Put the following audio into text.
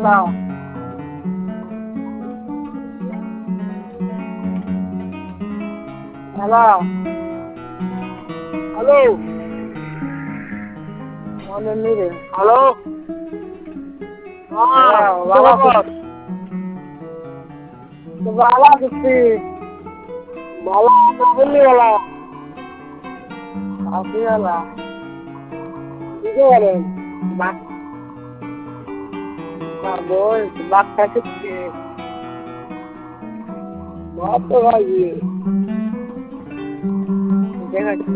hello hello hello মনে নেই রে হ্যালো বাবা ভালো আছিস ভালো বললি ভালো আছি ভালো কি করেন বল বাপ খাচ্ছি বাপ তো ভাই ঠিক আছে